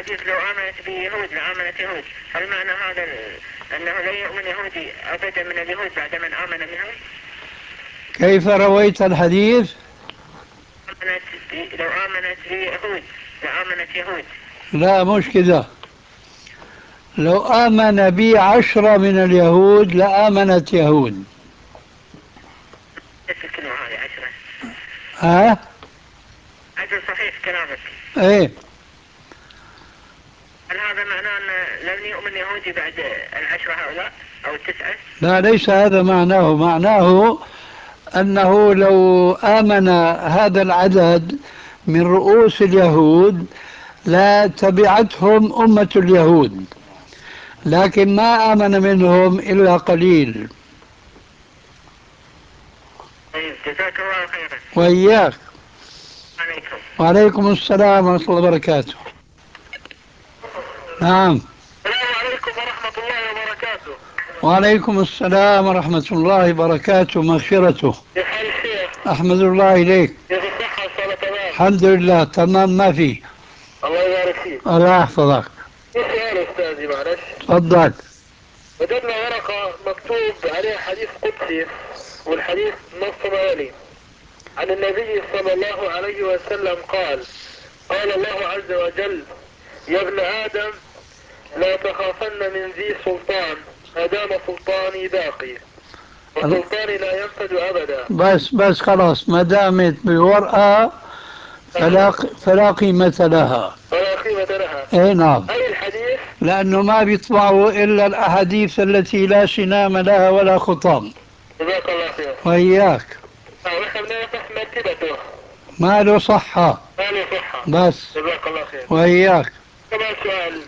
حديث لو آمنت به يهود لآمنت يهود، هل معنى هذا أنه لا يؤمن يهودي أبدا من اليهود بعد من آمن بهم؟ كيف رويت الحديث؟ لو آمنت به يهود لآمنت يهود. لا مش كده. لو آمن بي 10 من اليهود لآمنت يهود. نفس الكلمة هذه 10. ها؟ أجل صحيح كلامك. ايه. هل هذا معناه أن لم يؤمن يهودي بعد 10 هؤلاء أو 9؟ لا ليس هذا معناه. معناه أنه لو آمن هذا العدد من رؤوس اليهود لا تبعتهم أمة اليهود، لكن ما آمن منهم إلا قليل. طيب جزاك الله خيرا. وإياك. عليكم. وعليكم السلام ورحمة الله وبركاته. نعم. السلام عليكم ورحمة الله وبركاته. وعليكم السلام ورحمة الله وبركاته مغفرته. كيف حال الشيخ؟ أحمد الله إليك. كيف الصحة والصلاة تمام؟ الحمد لله تمام ما في. الله يبارك فيك. الله يحفظك. في سؤال أستاذي معلش. تفضل. وجدنا ورقة مكتوب عليها حديث قدسي، والحديث نص ما يلي: عن النبي صلى الله عليه وسلم قال: قال الله عز وجل: يا ابن آدم لا تخافن من ذي سلطان ما دام سلطاني باقي، وسلطاني لا ينفد أبدا. بس خلاص ما دامت بورقة فلا قيمة لها. ولا قيمة لها. اي نعم. أي الحديث؟ لأنه ما بيطبعوا إلا الأحاديث التي لا سنام لها ولا خطام. جزاك الله خير. وإياك. ونحن بنفتح مرتبته. ما له صحة. ما له صحة. بس. جزاك الله خير. وإياك. كمان سؤال